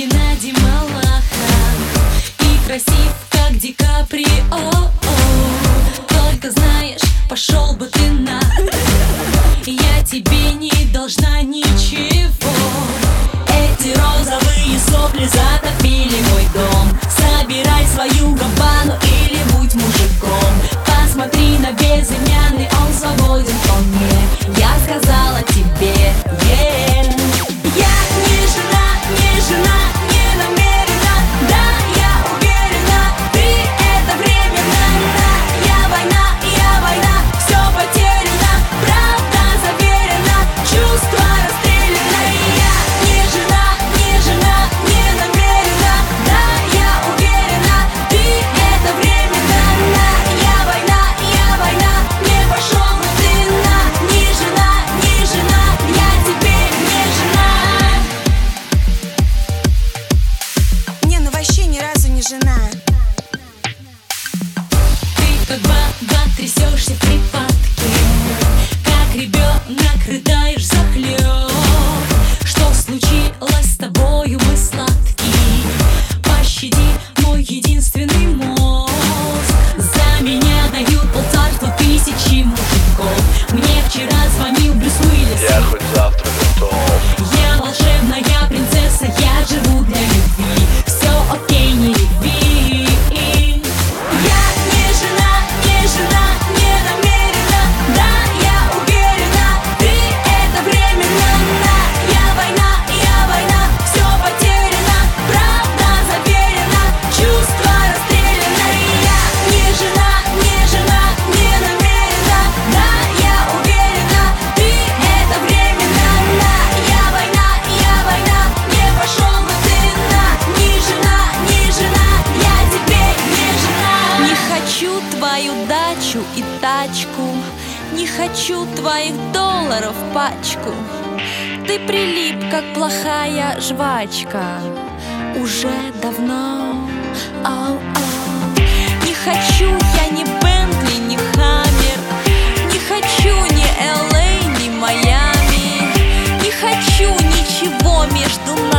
Геннадий Малахов и красив, как Ди Каприо. Только знаешь, пошел бы ты на. Я тебе не должна ничего. Эти розовые сопли затопили мой дом. Собирай свою габану или будь мужиком. Посмотри на безымянный, он свободен вполне. Я сказала тебе, Я не жена, не жена, не намерена. Да, я уверена, ты это временно. Да, я война, все потеряно. Правда заверена, чувства расстреляны. Я не жена, не жена, не намерена. Да, я уверена, ты это временно. Да, я война, не пошел бы ты на. Не жена, я тебе не жена. Не, ну вообще ни разу не жена. Ты как баба трясешься в припадке, как ребенок рыдаешь захлеб. Что случилось с тобою, мой сладкий? Пощади мой единственный мозг. За меня дают полцарства тысячи мужиков. Мне вчера звонил Брюс Уиллис. Я хоть завтра готов. Я волшебная принцесса, я живу для любви. Все окей, не реви. Я не жена, не намерена. Да, я уверена, ты это временно. Да, я война, все потеряно. Правда заверена, чувства расстреляны. Я не жена, не намерена. Да, я уверена, ты это временно. Да, я война, не пошел бы ты на. Не жена, я тебе не жена. Не хочу твою дачу и тачку, не хочу твоих долларов пачку. Ты прилип, как плохая жвачка, уже давно. Не хочу я ни Бентли, ни Хаммер, не хочу ни LA, ни Майами, не хочу ничего между